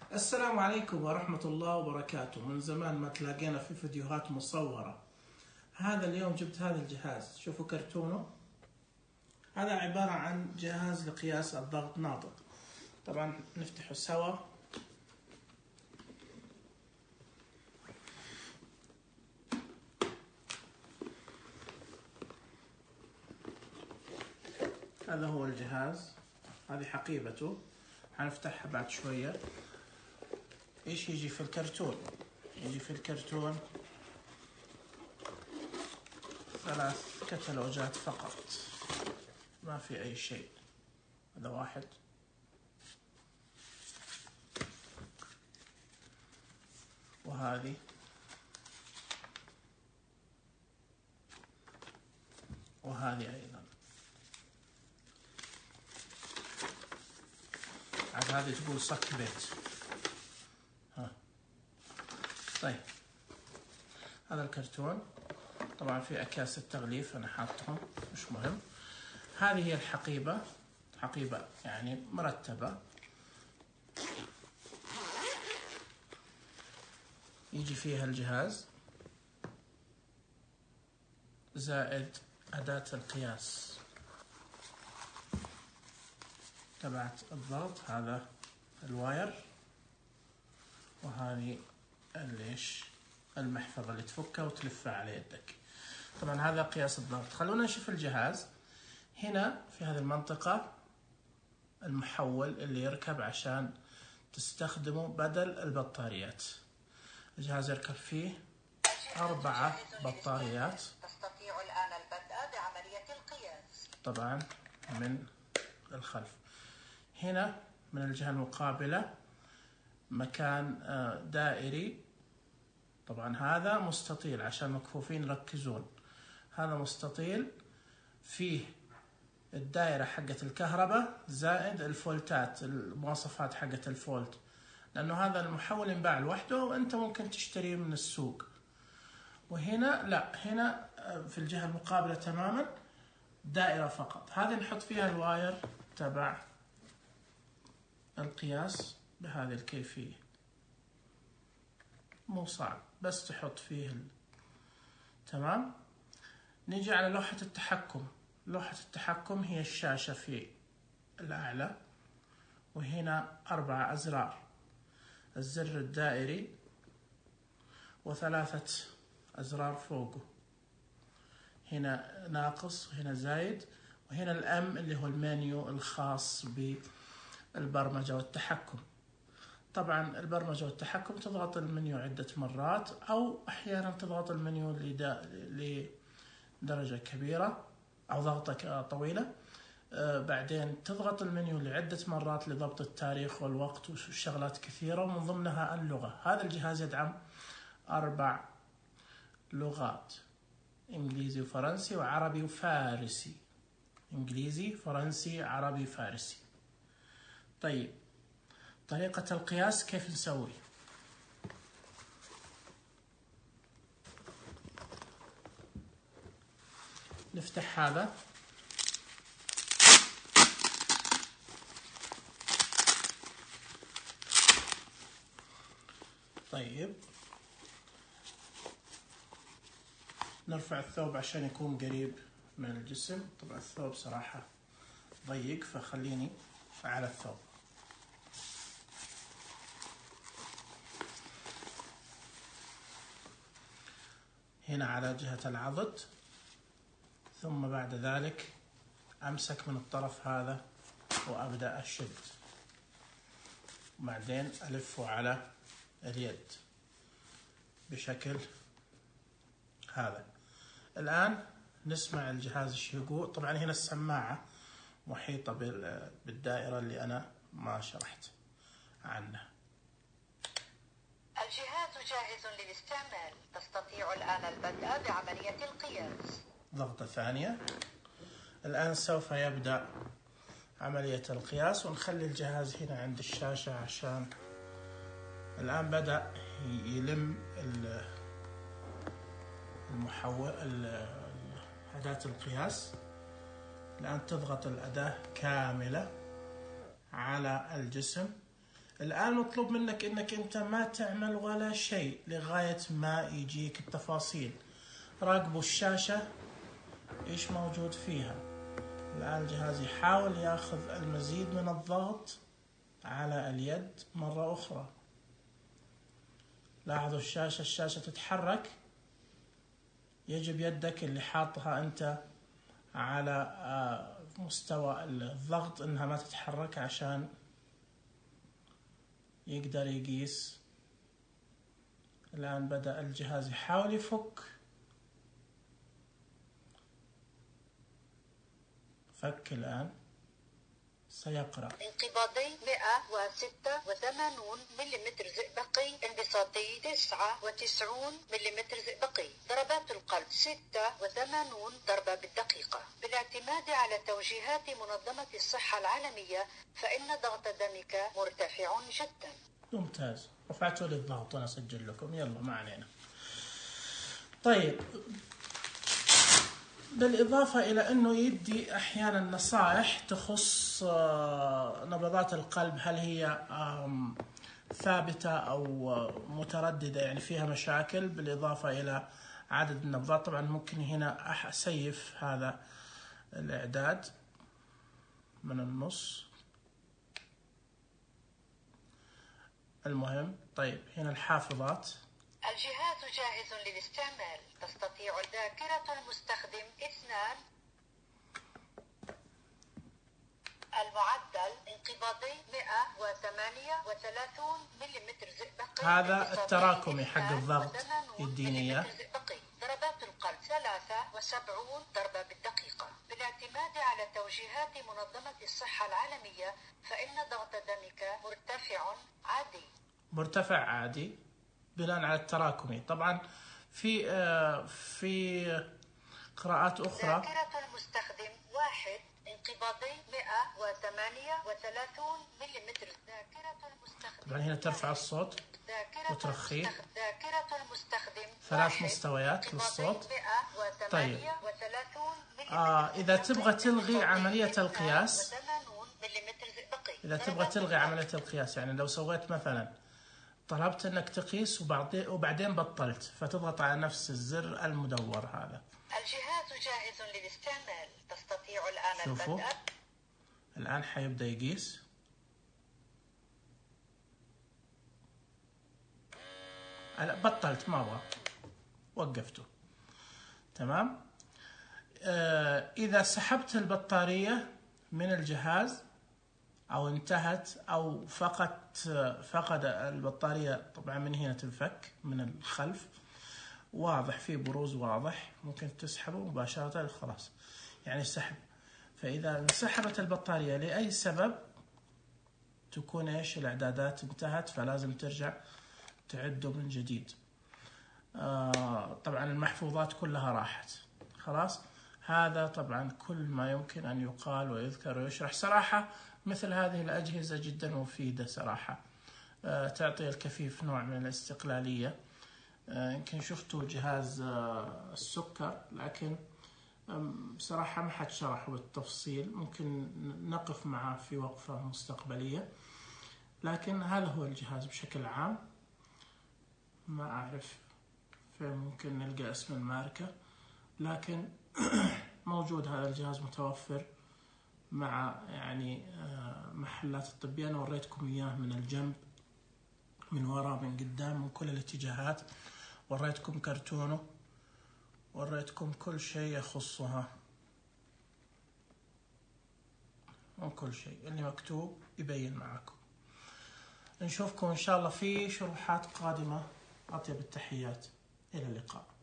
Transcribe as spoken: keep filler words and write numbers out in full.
السلام عليكم ورحمة الله وبركاته. من زمان ما تلاقينا في فيديوهات مصورة. هذا اليوم جبت هذا الجهاز، شوفوا كرتونه. هذا عبارة عن جهاز لقياس الضغط ناطق. طبعا نفتحه سوا. هذا هو الجهاز، هذه حقيبته، حنفتحها بعد شوية. ايش يجي في الكرتون؟ يجي في الكرتون ثلاث كتالوجات فقط، ما في اي شيء. هذا واحد، وهذه، وهذه ايضا. عاد هذه تقول صك بيت. ها طيب، هذا الكرتون طبعا في اكياس التغليف انا حاطهم، مش مهم. هذه هي الحقيبة، حقيبة يعني مرتبة، يجي فيها الجهاز زائد أداة القياس تبعت الضغط. هذا الواير، وهذه ليش المحفظة اللي تفكها وتلفها على يدك. طبعا هذا قياس الضغط. خلونا نشوف الجهاز. هنا في هذه المنطقة المحول اللي يركب عشان تستخدمه بدل البطاريات. الجهاز يركب فيه أربعة بطاريات. تستطيع الآن البدء بعملية القياس. طبعا من الخلف. هنا من الجهة المقابلة مكان دائري. طبعا هذا مستطيل عشان مكفوفين يركزون. هذا مستطيل فيه الدائرة حقت الكهرباء زائد الفولتات، المواصفات حقت الفولت، لأنه هذا المحول ينباع لوحده وأنت ممكن تشتريه من السوق. وهنا لا، هنا في الجهة المقابلة تماما دائرة فقط. هذه نحط فيها الواير تبع القياس بهذه الكيفية، مو صعب، بس تحط فيه ال... تمام. نيجي على لوحة التحكم. لوحة التحكم هي الشاشة في الأعلى، وهنا أربع أزرار: الزر الدائري وثلاثة أزرار فوقه، هنا ناقص وهنا زايد، وهنا الأم اللي هو المنيو الخاص بالبرمجة والتحكم. طبعا البرمجة والتحكم تضغط المنيو عدة مرات، أو أحيانا تضغط المنيو لدرجة كبيرة أو ضغطة طويلة. آه بعدين تضغط المنيو لعدة مرات لضبط التاريخ والوقت وشغلات كثيرة، ومن ضمنها اللغة. هذا الجهاز يدعم أربع لغات: إنجليزي وفرنسي وعربي وفارسي. إنجليزي، فرنسي، عربي، فارسي. طيب، طريقة القياس كيف نسوي؟ نفتح هذا، طيب نرفع الثوب عشان يكون قريب من الجسم. طبعا الثوب صراحة ضيق، فخليني على الثوب. هنا على جهة العضد، ثم بعد ذلك أمسك من الطرف هذا وأبدأ أشد، وبعدين ألفه على اليد بشكل هذا. الآن نسمع الجهاز ايش يقول. طبعا هنا السماعة محيطة بالدائرة اللي أنا ما شرحت عنها. الجهاز جاهز للاستعمال، تستطيع الآن البدء بعملية القياس. ضغطة ثانية. الآن سوف يبدأ عملية القياس، ونخلي الجهاز هنا عند الشاشة عشان الآن بدأ يلم المحول أداة القياس. الآن تضغط الأداة كاملة على الجسم. الآن مطلوب منك إنك أنت ما تعمل ولا شيء لغاية ما يجيك التفاصيل. راقبوا الشاشة إيش موجود فيها. الآن الجهاز يحاول ياخذ المزيد من الضغط على اليد مرة أخرى. لاحظوا الشاشة الشاشة تتحرك. يجب يدك اللي حاطها أنت على مستوى الضغط إنها ما تتحرك عشان يقدر يقيس. الآن بدأ الجهاز يحاول يفك. فك الآن. سيقرأ. انقباضي مئة وستة وثمانين ملم زئبقي، انبساطي تسعة وتسعين ملم زئبقي، ضربات القلب ستة وثمانين ضربة بالدقيقة. بالاعتماد على توجيهات منظمة الصحة العالمية فإن ضغط دمك مرتفع جدا. ممتاز. رفعتوا لي الضغط وأنا أسجل لكم. يلا ما علينا. طيب، بالإضافة إلى أنه يدي أحيانا نصائح تخص نبضات القلب، هل هي ثابتة أو مترددة، يعني فيها مشاكل، بالإضافة إلى عدد النبضات. طبعا ممكن هنا أسيف هذا الإعداد من النص. المهم، طيب هنا الحافظات. الجهاز جاهز للاستعمال. تستطيع ذاكرة المستخدم اثنان. المعدل انقباضي مئة وثمانية وثلاثين ملم زئبقي. هذا التراكمي حق الضغط يديني اياه. ضربات القلب ثلاثة وسبعين ضربة بالدقيقة. بالاعتماد على توجيهات منظمة الصحة العالمية فإن ضغط دمك مرتفع عادي. مرتفع عادي بناء على التراكمي. طبعا في في قراءات أخرى. ذاكرة المستخدم واحد. انقباضي مئة وثمانية وثلاثين ملم. ذاكرة المستخدم. طبعا هنا ترفع الصوت وترخيه. ذاكرة المستخدم ثلاث مستويات للصوت. طيب آه إذا تبغى تلغي عملية القياس، إذا تبغى تلغي عملية القياس يعني لو سويت مثلا طلبت انك تقيس وبعدين وبعدين بطلت، فتضغط على نفس الزر المدور هذا. الجهاز جاهز للاستعمال. تستطيع الآن شوفوا البدء. الآن حيبدأ يقيس. لا بطلت، ما ابغى، وقفته. تمام. آه إذا سحبت البطارية من الجهاز أو انتهت أو فقدت فقد البطارية، طبعا من هنا تنفك من الخلف، واضح في بروز واضح، ممكن تسحبه مباشرة خلاص، يعني السحب. فإذا انسحبت البطارية لأي سبب تكون إيش الإعدادات انتهت، فلازم ترجع تعده من جديد. آه طبعا المحفوظات كلها راحت خلاص. هذا طبعا كل ما يمكن أن يقال ويذكر ويشرح. صراحة مثل هذه الأجهزة جدا مفيدة صراحة. آه تعطي الكفيف نوع من الاستقلالية. آه يمكن شفتوا جهاز آه السكر، لكن بصراحة ما حد شرحه بالتفصيل، ممكن نقف معه في وقفة مستقبلية. لكن هذا هو الجهاز بشكل عام. ما أعرف فين ممكن نلقى اسم الماركة، لكن موجود هذا الجهاز متوفر مع يعني محلات الطبية. أنا وريتكم إياه من الجنب، من وراء، من قدام، من كل الاتجاهات. وريتكم كرتونه، وريتكم كل شيء يخصها، وكل شيء اللي مكتوب يبين معكم. نشوفكم إن شاء الله في شروحات قادمة. أطيب التحيات، إلى اللقاء.